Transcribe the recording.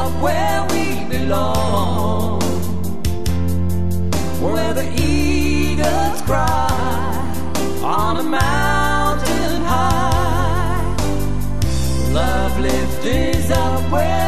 up where we belong, where the eagles cry on a mountain high. Love lift is up where